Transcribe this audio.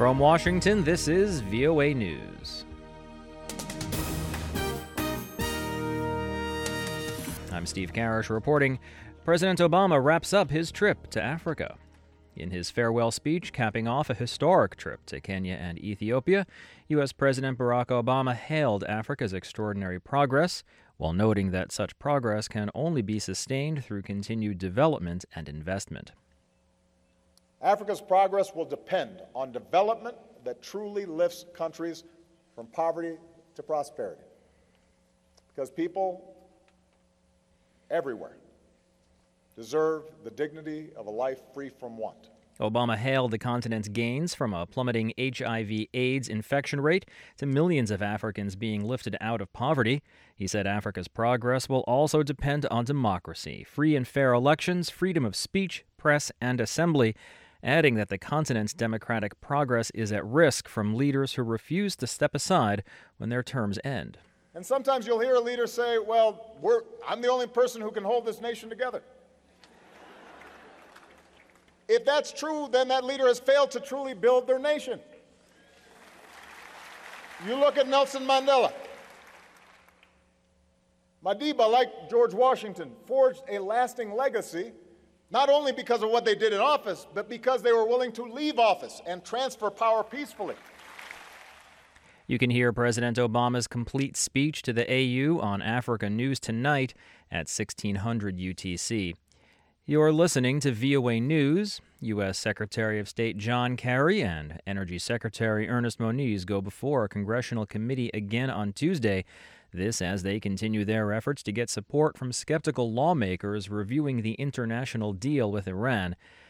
From Washington, this is VOA News. I'm Steve Karish reporting. President Obama wraps up his trip to Africa. In his farewell speech capping off a historic trip to Kenya and Ethiopia, U.S. President Barack Obama hailed Africa's extraordinary progress, while noting that such progress can only be sustained through continued development and investment. Africa's progress will depend on development that truly lifts countries from poverty to prosperity. Because people everywhere deserve the dignity of a life free from want. Obama hailed the continent's gains, from a plummeting HIV/AIDS infection rate to millions of Africans being lifted out of poverty. He said Africa's progress will also depend on democracy, free and fair elections, freedom of speech, press, and assembly, adding that the continent's democratic progress is at risk from leaders who refuse to step aside when their terms end. And sometimes you'll hear a leader say, well, I'm the only person who can hold this nation together. If that's true, then that leader has failed to truly build their nation. You look at Nelson Mandela. Madiba, like George Washington, forged a lasting legacy, not only because of what they did in office, but because they were willing to leave office and transfer power peacefully. You can hear President Obama's complete speech to the AU on Africa News tonight at 1600 UTC. You're listening to VOA News. U.S. Secretary of State John Kerry and Energy Secretary Ernest Moniz go before a congressional committee again on Tuesday. This as they continue their efforts to get support from skeptical lawmakers reviewing the international deal with Iran.